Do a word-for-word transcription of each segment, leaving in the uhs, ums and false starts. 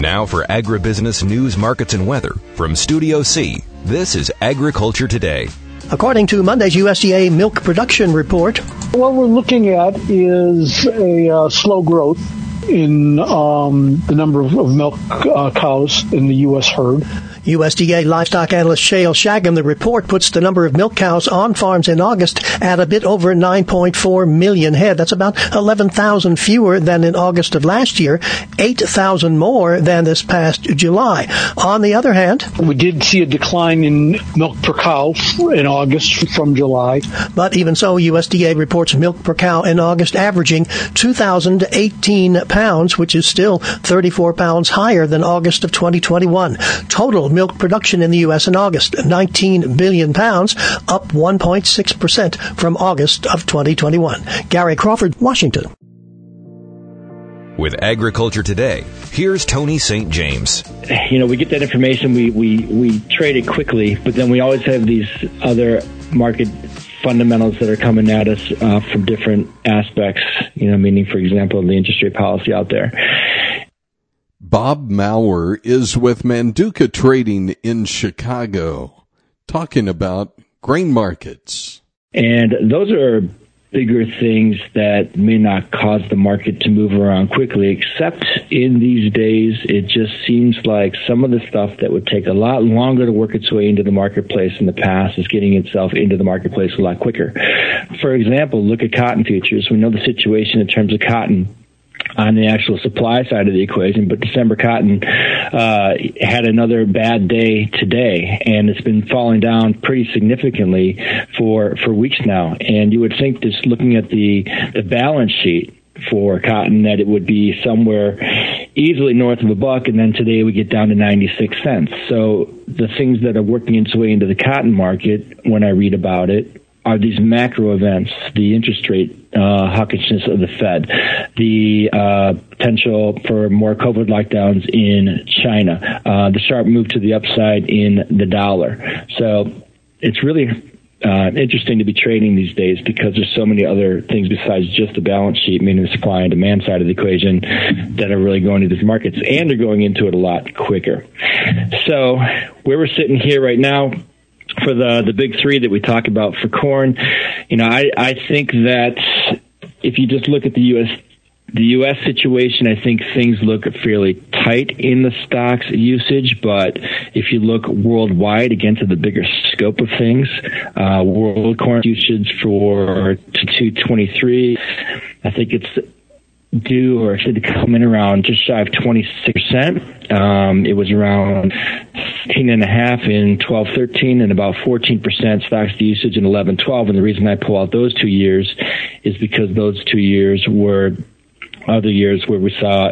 Now for agribusiness news, markets, and weather from Studio C, this is Agriculture Today. According to Monday's U S D A milk production report, what we're looking at is a uh, slow growth in um, the number of, of milk uh, cows in the U S herd. U S D A livestock analyst Shale Shagam, the report puts the number of milk cows on farms in August at a bit over nine point four million head. That's about eleven thousand fewer than in August of last year, eight thousand more than this past July. On the other hand, we did see a decline in milk per cow in August from July. But even so, U S D A reports milk per cow in August averaging two thousand eighteen pounds, which is still thirty-four pounds higher than August of twenty twenty-one. Total milk production in the U S in August, nineteen billion pounds, up one point six percent from August of twenty twenty-one. Gary Crawford, Washington. With Agriculture Today, here's Tony Saint James. You know, we get that information, we, we, we trade it quickly, but then we always have these other market fundamentals that are coming at us uh, from different aspects, you know, meaning, for example, the interest rate policy out there. Bob Maurer is with Manduca Trading in Chicago, talking about grain markets. And those are bigger things that may not cause the market to move around quickly, except in these days, it just seems like some of the stuff that would take a lot longer to work its way into the marketplace in the past is getting itself into the marketplace a lot quicker. For example, look at cotton futures. We know the situation in terms of cotton on the actual supply side of the equation, but December cotton uh, had another bad day today, and it's been falling down pretty significantly for for weeks now. And you would think, just looking at the, the balance sheet for cotton, that it would be somewhere easily north of a buck, and then today we get down to ninety-six cents. So the things that are working its way into the cotton market, when I read about it, are these macro events, the interest rate uh, hawkishness of the Fed, the uh, potential for more COVID lockdowns in China, uh, the sharp move to the upside in the dollar. So it's really uh, interesting to be trading these days because there's so many other things besides just the balance sheet, meaning the supply and demand side of the equation, that are really going into these markets, and are going into it a lot quicker. So where we're sitting here right now, for the the big three that we talk about for corn, you know, I, I think that if you just look at the U S the U S situation, I think things look fairly tight in the stocks usage. But if you look worldwide, again, to the bigger scope of things, uh, world corn usage for two twenty-three, I think it's due or should come in around just shy of twenty-six percent. Um, it was around fifteen and a half in twelve thirteen and about fourteen percent stocks to usage in eleven twelve. And the reason I pull out those two years is because those two years were other years where we saw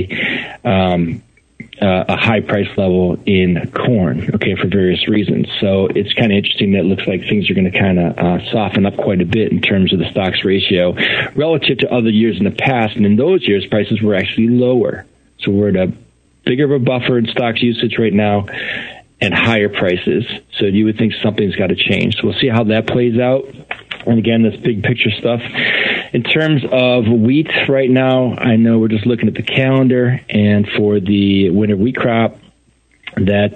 a um, uh, a high price level in corn, okay, for various reasons. So it's kind of interesting that it looks like things are going to kind of uh, soften up quite a bit in terms of the stocks ratio relative to other years in the past. And in those years, prices were actually lower. So we're at a bigger of a buffer in stocks usage right now and higher prices. So you would think something's got to change. So we'll see how that plays out. And again, this big picture stuff. In terms of wheat right now, I know we're just looking at the calendar, and for the winter wheat crop, that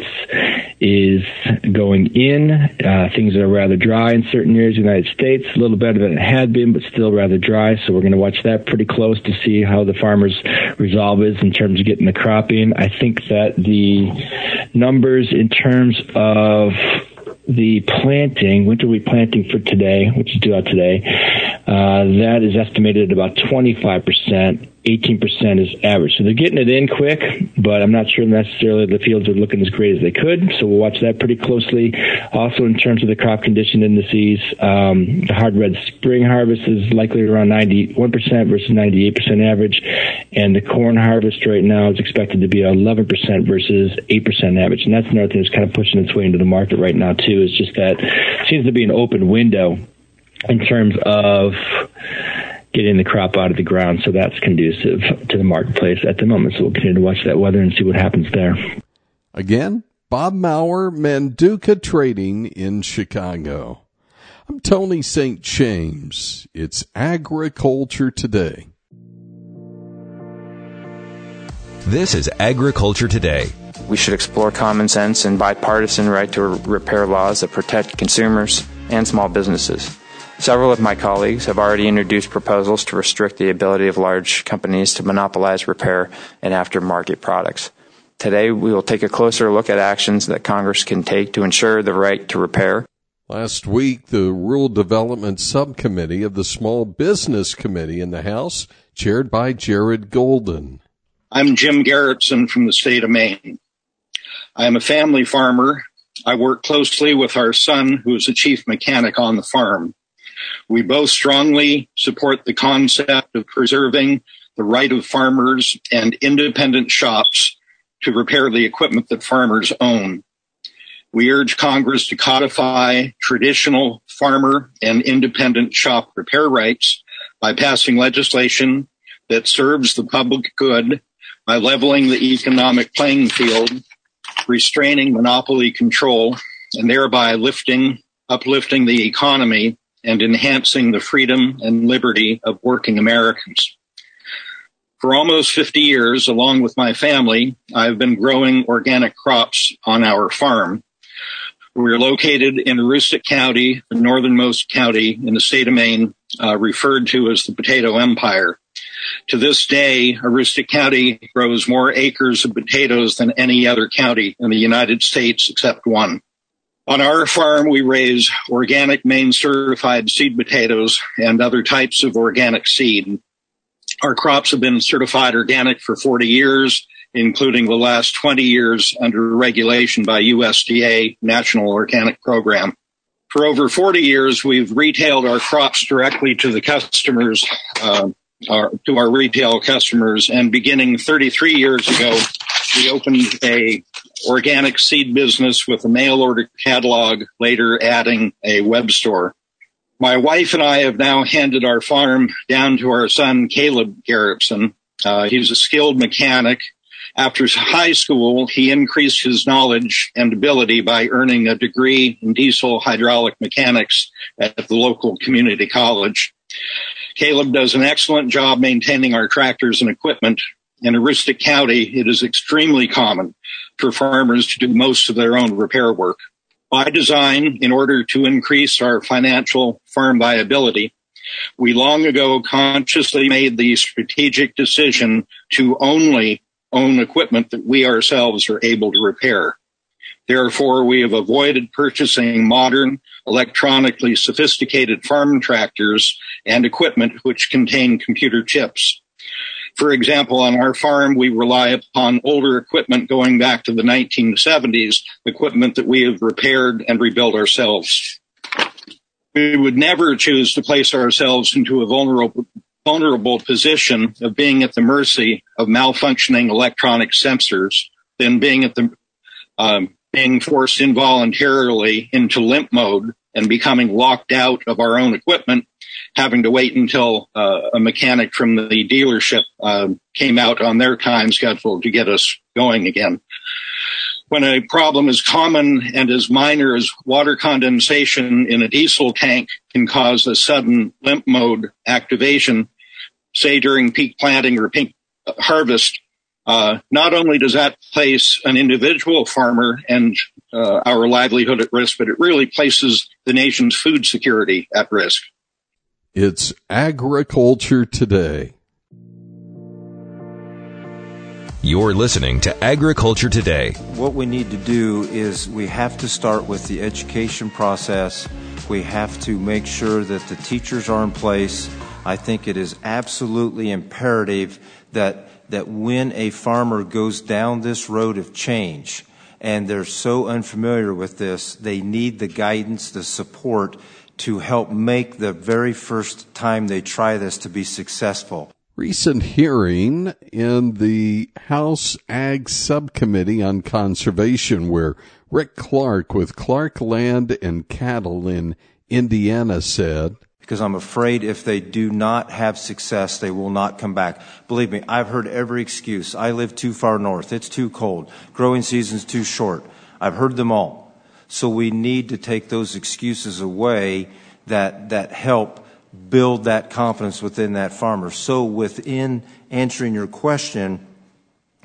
is going in. Uh, things are rather dry in certain areas of the United States, a little better than it had been, but still rather dry. So we're going to watch that pretty close to see how the farmers' resolve is in terms of getting the crop in. I think that the numbers in terms of the planting, winter wheat planting for today, which is due out today, uh, that is estimated at about twenty-five percent. eighteen percent is average. So they're getting it in quick, but I'm not sure necessarily the fields are looking as great as they could. So we'll watch that pretty closely. Also, in terms of the crop condition indices, um, the hard red spring harvest is likely around ninety-one percent versus ninety-eight percent average. And the corn harvest right now is expected to be eleven percent versus eight percent average. And that's another thing that's kind of pushing its way into the market right now, too, is just that it seems to be an open window in terms of getting the crop out of the ground. So that's conducive to the marketplace at the moment. So we'll continue to watch that weather and see what happens there. Again, Bob Maurer, Manduca Trading in Chicago. I'm Tony Saint James. It's Agriculture Today. This is Agriculture Today. We should explore common sense and bipartisan right to repair laws that protect consumers and small businesses. Several of my colleagues have already introduced proposals to restrict the ability of large companies to monopolize repair and aftermarket products. Today, we will take a closer look at actions that Congress can take to ensure the right to repair. Last week, the Rural Development Subcommittee of the Small Business Committee in the House, chaired by Jared Golden. I'm Jim Garrettson from the state of Maine. I am a family farmer. I work closely with our son, who is the chief mechanic on the farm. We both strongly support the concept of preserving the right of farmers and independent shops to repair the equipment that farmers own. We urge Congress to codify traditional farmer and independent shop repair rights by passing legislation that serves the public good by leveling the economic playing field, restraining monopoly control, and thereby lifting, uplifting the economy and enhancing the freedom and liberty of working Americans. For almost fifty years, along with my family, I've been growing organic crops on our farm. We're located in Aroostook County, the northernmost county in the state of Maine, uh, referred to as the Potato Empire. To this day, Aroostook County grows more acres of potatoes than any other county in the United States except one. On our farm, we raise organic Maine certified seed potatoes and other types of organic seed. Our crops have been certified organic for forty years, including the last twenty years under regulation by U S D A National Organic Program. For over forty years, we've retailed our crops directly to the customers, uh, our, to our retail customers, and beginning thirty-three years ago, we opened a organic seed business with a mail order catalog, later adding a web store. My wife and I have now handed our farm down to our son, Caleb Garrettson. Uh, he's a skilled mechanic. After high school, he increased his knowledge and ability by earning a degree in diesel hydraulic mechanics at the local community college. Caleb does an excellent job maintaining our tractors and equipment. In Aroostook County, it is extremely common for farmers to do most of their own repair work. By design, in order to increase our financial farm viability, we long ago consciously made the strategic decision to only own equipment that we ourselves are able to repair. Therefore, we have avoided purchasing modern, electronically sophisticated farm tractors and equipment which contain computer chips. For example, on our farm, we rely upon older equipment going back to the nineteen seventies, equipment that we have repaired and rebuilt ourselves. We would never choose to place ourselves into a vulnerable, vulnerable position of being at the mercy of malfunctioning electronic sensors than being at the um, being forced involuntarily into limp mode and becoming locked out of our own equipment, having to wait until uh, a mechanic from the dealership uh, came out on their time schedule to get us going again. When a problem as common and as minor as water condensation in a diesel tank can cause a sudden limp mode activation, say during peak planting or peak harvest, uh, not only does that place an individual farmer and uh, our livelihood at risk, but it really places the nation's food security at risk. It's Agriculture Today. You're listening to Agriculture Today. What we need to do is we have to start with the education process. We have to make sure that the teachers are in place. I think it is absolutely imperative that that when a farmer goes down this road of change and they're so unfamiliar with this, they need the guidance, the support to help make the very first time they try this to be successful. Recent hearing in the House Ag Subcommittee on Conservation where Rick Clark with Clark Land and Cattle in Indiana said, because I'm afraid if they do not have success, they will not come back. Believe me, I've heard every excuse. I live too far north. It's too cold. Growing season's too short. I've heard them all. So we need to take those excuses away that that help build that confidence within that farmer. So within answering your question,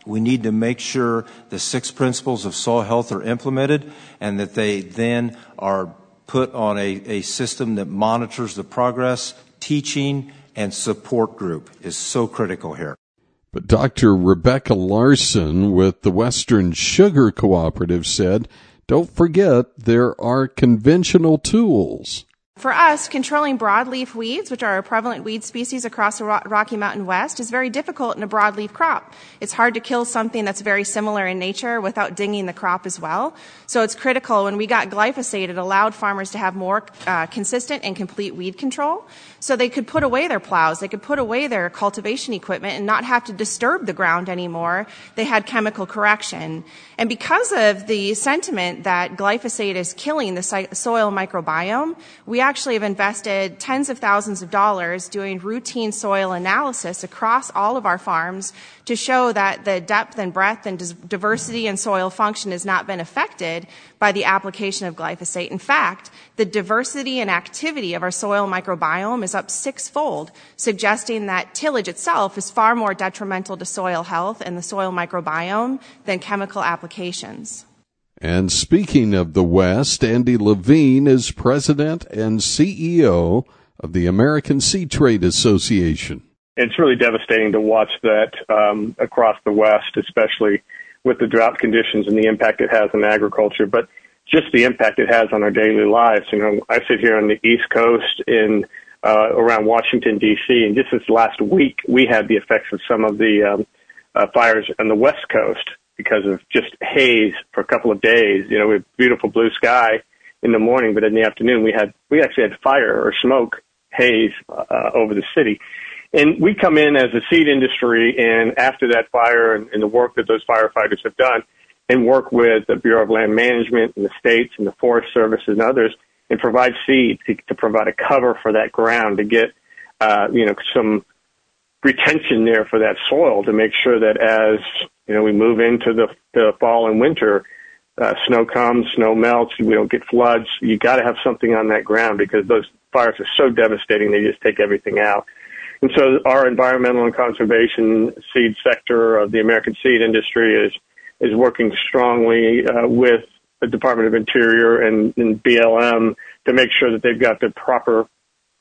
We need to make sure the six principles of soil health are implemented and that they then are put on a, a system that monitors the progress. Teaching and support group is so critical here. But Doctor Rebecca Larson with the Western Sugar Cooperative said, don't forget there are conventional tools. For us, controlling broadleaf weeds, which are a prevalent weed species across the Rocky Mountain West, is very difficult in a broadleaf crop. It's hard to kill something that's very similar in nature without dinging the crop as well. So it's critical. When we got glyphosate, it allowed farmers to have more uh, consistent and complete weed control. So they could put away their plows, they could put away their cultivation equipment and not have to disturb the ground anymore. They had chemical correction. And because of the sentiment that glyphosate is killing the soil microbiome, we actually have invested tens of thousands of dollars doing routine soil analysis across all of our farms to show that the depth and breadth and diversity in soil function has not been affected by the application of glyphosate. In fact, the diversity and activity of our soil microbiome is up sixfold, suggesting that tillage itself is far more detrimental to soil health and the soil microbiome than chemical applications. And speaking of the West, Andy Levine is president and C E O of the American Seed Trade Association. It's really devastating to watch that um, across the West, especially with the drought conditions and the impact it has on agriculture, but just the impact it has on our daily lives. You know, I sit here on the East Coast in uh, around Washington, D C, and just this last week, we had the effects of some of the um, uh, fires on the West Coast because of just haze for a couple of days. You know, we had beautiful blue sky in the morning, but in the afternoon, we had we actually had fire or smoke, haze uh, over the city. And we come in as a seed industry, and after that fire and, and the work that those firefighters have done, and work with the Bureau of Land Management and the states and the Forest Service and others, and provide seed to, to provide a cover for that ground to get, uh, you know, some retention there for that soil to make sure that as, you know, we move into the, the fall and winter, uh, snow comes, snow melts, we don't get floods. You got to have something on that ground because those fires are so devastating. They just take everything out. And so our environmental and conservation seed sector of the American seed industry is is working strongly uh, with the Department of Interior and, and B L M to make sure that they've got the proper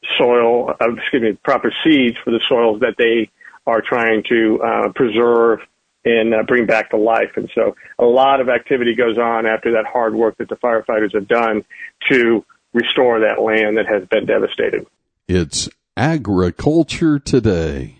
soil, uh, excuse me, proper seeds for the soils that they are trying to uh, preserve and uh, bring back to life. And so a lot of activity goes on after that hard work that the firefighters have done to restore that land that has been devastated. It's Agriculture Today.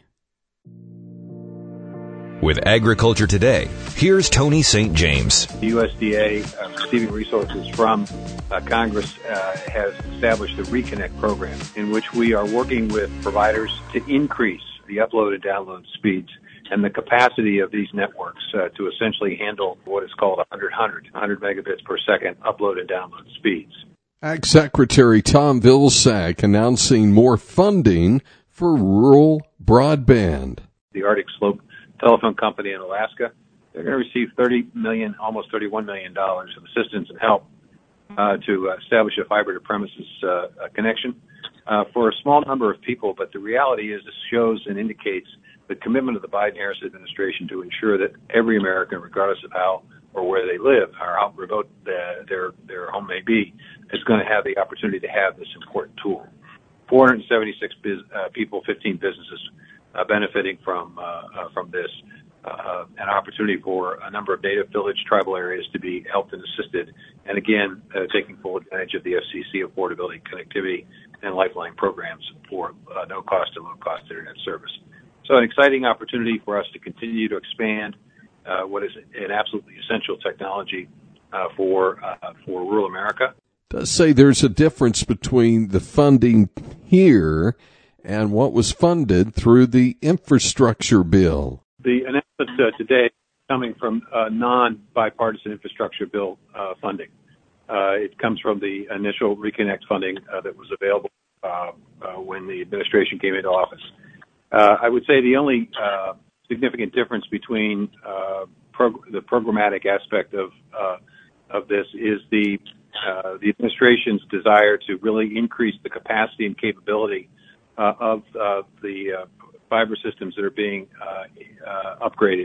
With Agriculture Today, here's Tony Saint James. The U S D A, uh, receiving resources from uh, Congress, uh, has established the Reconnect program, in which we are working with providers to increase the upload and download speeds and the capacity of these networks uh, to essentially handle what is called one hundred, one hundred megabits per second upload and download speeds. Ag Secretary Tom Vilsack announcing more funding for rural broadband. The Arctic Slope Telephone Company in Alaska, they're going to receive thirty million dollars, almost thirty-one million dollars of assistance and help uh, to establish a fiber-to-premises uh, connection uh, for a small number of people. But the reality is this shows and indicates the commitment of the Biden-Harris administration to ensure that every American, regardless of how or where they live or how remote the, their their home may be, is going to have the opportunity to have this important tool. four hundred seventy-six biz, uh, people, fifteen businesses uh, benefiting from uh, uh, from this. Uh, an opportunity for a number of native village tribal areas to be helped and assisted, and again, uh, taking full advantage of the F C C affordability, connectivity, and lifeline programs for uh, no cost and low cost internet service. So an exciting opportunity for us to continue to expand uh, what is an absolutely essential technology uh, for uh, for rural America. Does say there's a difference between the funding here and what was funded through the infrastructure bill. The announcement uh, today coming from uh, non-bipartisan infrastructure bill uh, funding. Uh, it comes from the initial Reconnect funding uh, that was available uh, uh, when the administration came into office. Uh, I would say the only uh, significant difference between uh, prog- the programmatic aspect of uh, of this is the uh, the administration's desire to really increase the capacity and capability uh, of uh, the uh, fiber systems that are being uh, uh, upgraded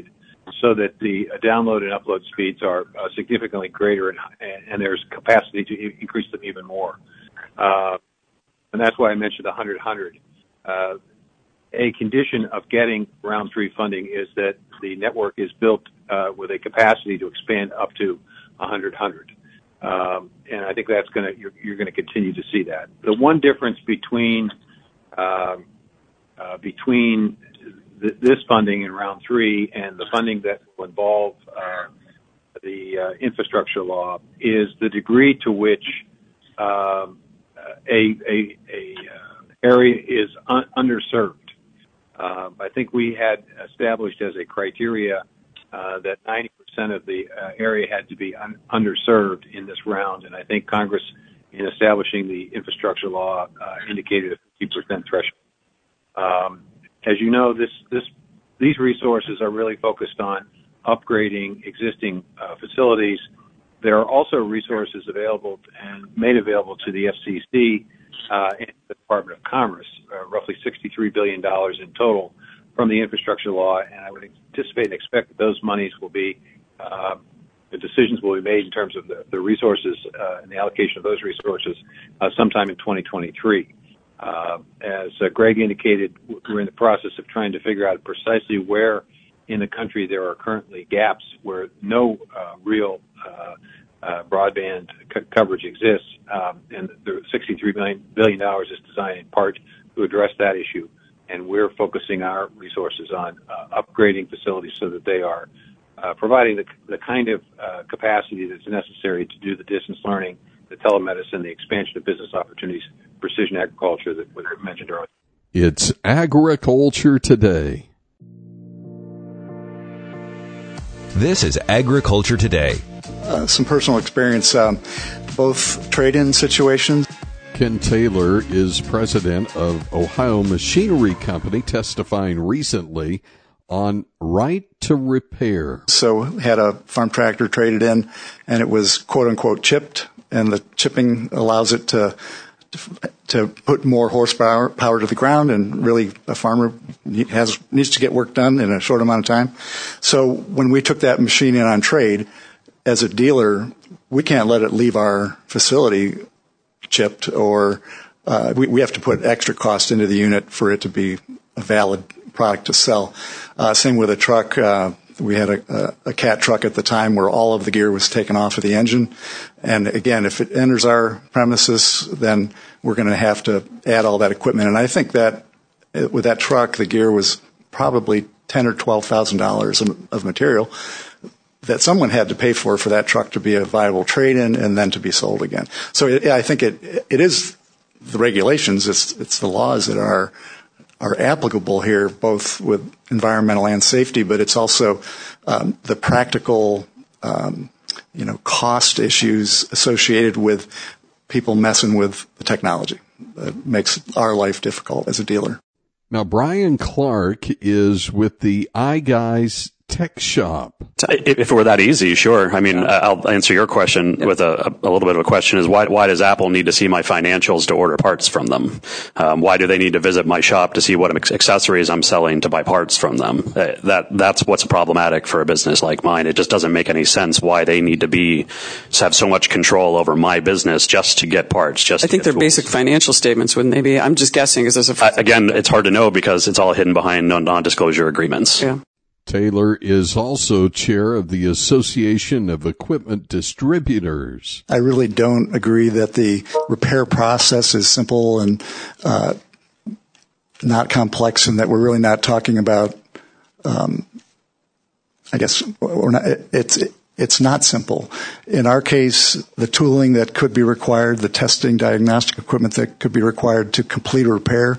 so that the uh, download and upload speeds are uh, significantly greater, and, and there's capacity to e- increase them even more. Uh, and that's why I mentioned the one hundred one hundred. Uh, a condition of getting round three funding is that the network is built uh, with a capacity to expand up to one hundred one hundred. Um, and I think that's going to, you're, you're going to continue to see that. The one difference between, um, uh, between th- this funding in round three and the funding that will involve, uh, the, uh, infrastructure law is the degree to which, um, a, a, a, uh, area is un- underserved. Uh, I think we had established as a criteria, uh, that ninety percent of the uh, area had to be un- underserved in this round, and I think Congress, in establishing the infrastructure law, uh, indicated a fifty percent threshold. Um, as you know, this, this, these resources are really focused on upgrading existing uh, facilities. There are also resources available and made available to the F C C uh, and the Department of Commerce, uh, roughly sixty-three billion dollars in total from the infrastructure law, and I would anticipate and expect that those monies will be, uh, the decisions will be made in terms of the, the resources uh, and the allocation of those resources uh, sometime in twenty twenty-three. Uh, as uh, Greg indicated, we're in the process of trying to figure out precisely where in the country there are currently gaps where no uh, real uh, uh, broadband co- coverage exists, um, and the sixty-three billion dollars is designed in part to address that issue. And we're focusing our resources on uh, upgrading facilities so that they are uh, providing the, the kind of uh, capacity that's necessary to do the distance learning, the telemedicine, the expansion of business opportunities, precision agriculture that was mentioned earlier. It's Agriculture Today. This is Agriculture Today. Uh, some personal experience, um, both trade-in situations. Ken Taylor is president of Ohio Machinery Company, testifying recently on right to repair. So had a farm tractor traded in, and it was quote-unquote chipped, and the chipping allows it to to put more horsepower power to the ground, and really a farmer has needs to get work done in a short amount of time. So when we took that machine in on trade, as a dealer, we can't let it leave our facility chipped, or uh, we, we have to put extra cost into the unit for it to be a valid product to sell. Uh, same with a truck. Uh, we had a, a, a cat truck at the time where all of the gear was taken off of the engine. And again, if it enters our premises, then we're going to have to add all that equipment. And I think that with that truck, the gear was probably ten or twelve thousand dollars of material that someone had to pay for for that truck to be a viable trade-in and then to be sold again. So it, I think it it is the regulations, it's it's the laws that are are applicable here, both with environmental and safety, but it's also um, the practical, um, you know, cost issues associated with people messing with the technology that makes our life difficult as a dealer. Now, Brian Clark is with the iGuys Tech Shop. If it were that easy, sure. I mean, I'll answer your question with a, a little bit of a question is why, why does Apple need to see my financials to order parts from them? Um, why do they need to visit my shop to see what accessories I'm selling to buy parts from them? Uh, that, that's what's problematic for a business like mine. It just doesn't make any sense why they need to be, have so much control over my business just to get parts. Just I think they're tools. Basic financial statements, wouldn't they be? I'm just guessing. Is there's a uh, again, it's hard to know because it's all hidden behind non-disclosure agreements. Yeah. Taylor is also chair of the Association of Equipment Distributors. I really don't agree that the repair process is simple and uh, not complex, and that we're really not talking about, um, I guess, we're not, it's it's not simple. In our case, the tooling that could be required, the testing diagnostic equipment that could be required to complete a repair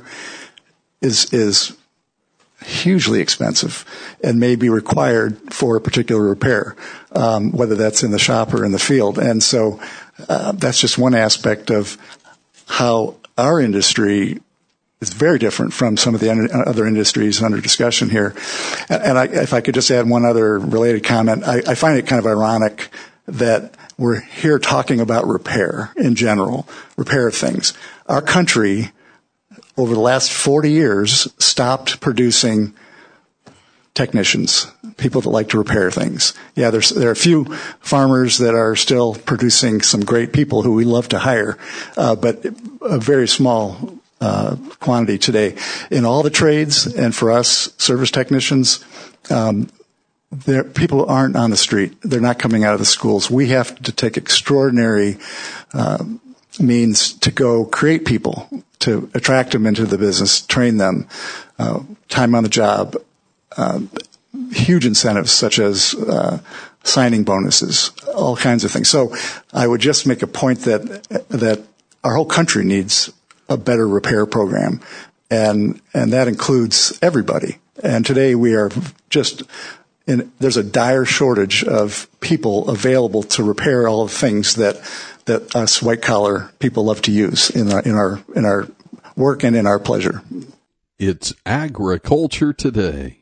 is is hugely expensive and may be required for a particular repair, um, whether that's in the shop or in the field. And so uh, that's just one aspect of how our industry is very different from some of the other industries under discussion here. And, and I, if I could just add one other related comment, I, I find it kind of ironic that we're here talking about repair in general, repair of things. Our country over the last forty years, stopped producing technicians, people that like to repair things. Yeah, there's there are a few farmers that are still producing some great people who we love to hire, uh, but a very small uh, quantity today. In all the trades, and for us, service technicians, um, there, people aren't on the street. They're not coming out of the schools. We have to take extraordinary uh, means to go create people, to attract them into the business, train them, uh, time on the job, uh, huge incentives such as uh, signing bonuses, all kinds of things. So I would just make a point that that our whole country needs a better repair program, and and that includes everybody. And today we are just in, there's a dire shortage of people available to repair all the things that that us white collar people love to use in our in our in our work and in our pleasure. It's Agriculture Today.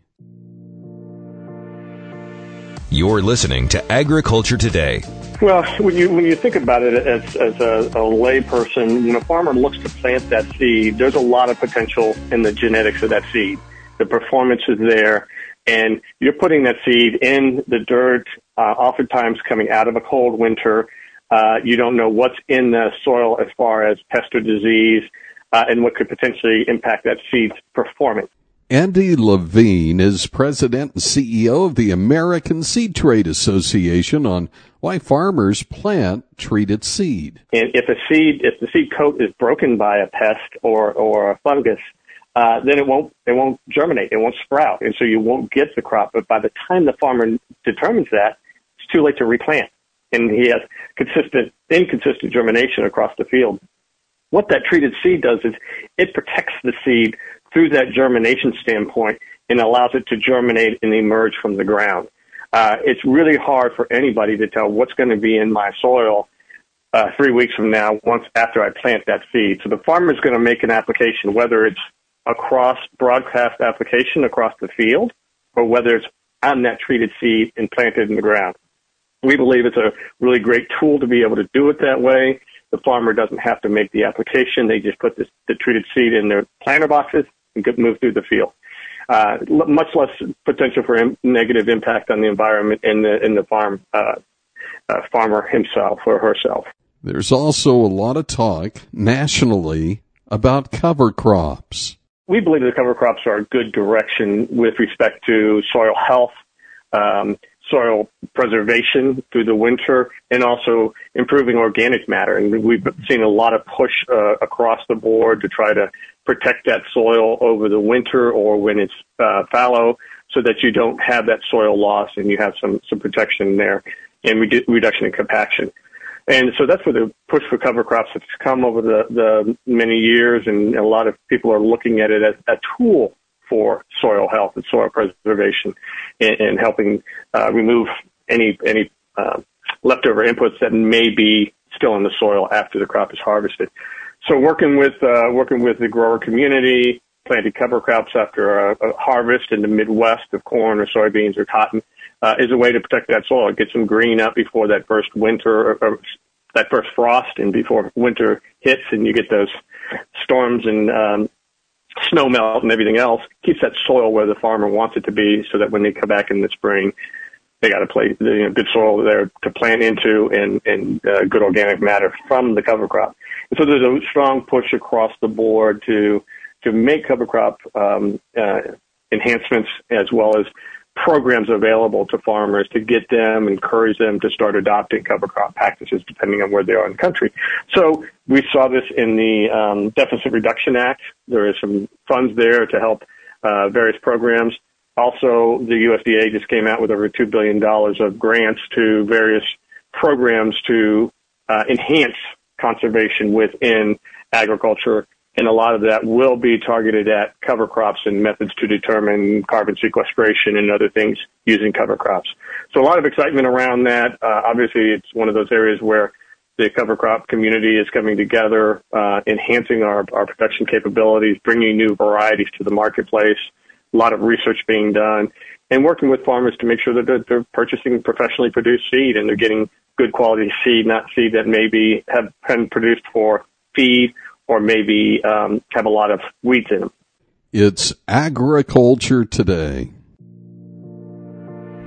You're listening to Agriculture Today. Well, when you when you think about it as as a, a layperson, when a farmer looks to plant that seed, there's a lot of potential in the genetics of that seed. The performance is there, and you're putting that seed in the dirt, uh, oftentimes coming out of a cold winter. Uh, you don't know what's in the soil as far as pest or disease, uh, and what could potentially impact that seed's performance. Andy Levine is president and C E O of the American Seed Trade Association on why farmers plant treated seed. And if a seed, if the seed coat is broken by a pest or, or a fungus, uh, then it won't, it won't germinate, it won't sprout, and so you won't get the crop. But by the time the farmer determines that, it's too late to replant, and he has consistent, inconsistent germination across the field. What that treated seed does is it protects the seed through that germination standpoint and allows it to germinate and emerge from the ground. Uh, it's really hard for anybody to tell what's going to be in my soil uh, three weeks from now once after I plant that seed. So the farmer is going to make an application, whether it's a cross broadcast application across the field or whether it's on that treated seed and planted in the ground. We believe it's a really great tool to be able to do it that way. The farmer doesn't have to make the application. They just put this, the treated seed in their planter boxes and get move through the field. Uh, l- much less potential for im- negative impact on the environment and the in the farm uh, uh, farmer himself or herself. There's also a lot of talk nationally about cover crops. We believe that cover crops are a good direction with respect to soil health, um, soil preservation through the winter, and also improving organic matter. And we've seen a lot of push uh, across the board to try to protect that soil over the winter or when it's uh, fallow so that you don't have that soil loss and you have some, some protection there and redu- reduction in compaction. And so that's where the push for cover crops has come over the, the many years, and a lot of people are looking at it as a tool for soil health and soil preservation and, and helping uh, remove any any uh, leftover inputs that may be still in the soil after the crop is harvested. So working with uh, working with the grower community, planting cover crops after a, a harvest in the Midwest of corn or soybeans or cotton uh, is a way to protect that soil. It gets some green up before that first winter, or, or that first frost, and before winter hits, and you get those storms and um, snow melt and everything else. Keeps that soil where the farmer wants it to be, so that when they come back in the spring, they got a place, you know, good soil there to plant into, and and uh, good organic matter from the cover crop. And so there's a strong push across the board to to make cover crop um, uh, enhancements as well as programs available to farmers to get them, encourage them to start adopting cover crop practices depending on where they are in the country. So we saw this in the um, Deficit Reduction Act. There is some funds there to help uh, various programs. Also, the U S D A just came out with over two billion dollars of grants to various programs to uh, enhance conservation within agriculture, and a lot of that will be targeted at cover crops and methods to determine carbon sequestration and other things using cover crops. So a lot of excitement around that. Uh, obviously, it's one of those areas where the cover crop community is coming together, uh, enhancing our, our production capabilities, bringing new varieties to the marketplace, a lot of research being done, and working with farmers to make sure that they're, they're purchasing professionally produced seed and they're getting good quality seed, not seed that maybe have been produced for feed or maybe um, have a lot of weeds in them. It's Agriculture Today.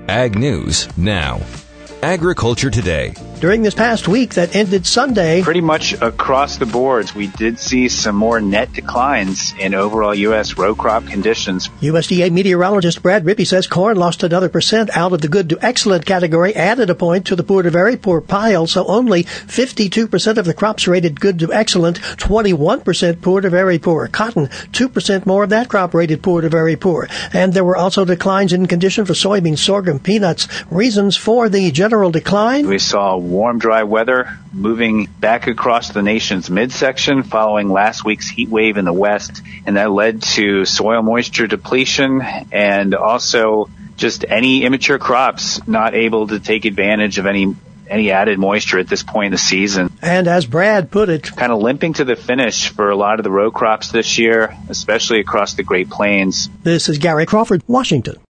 Ag News now. Agriculture Today. During this past week that ended Sunday, pretty much across the boards, we did see some more net declines in overall U S row crop conditions. U S D A meteorologist Brad Rippey says corn lost another percent out of the good to excellent category, added a point to the poor to very poor pile, so only fifty-two percent of the crops rated good to excellent, twenty-one percent poor to very poor. Cotton, two percent more of that crop rated poor to very poor. And there were also declines in condition for soybeans, sorghum, peanuts. Reasons for the general decline? We saw warm, dry weather moving back across the nation's midsection following last week's heat wave in the west, and that led to soil moisture depletion and also just any immature crops not able to take advantage of any any added moisture at this point in the season. And as Brad put it, kind of limping to the finish for a lot of the row crops this year, especially across the Great Plains. This is Gary Crawford, Washington.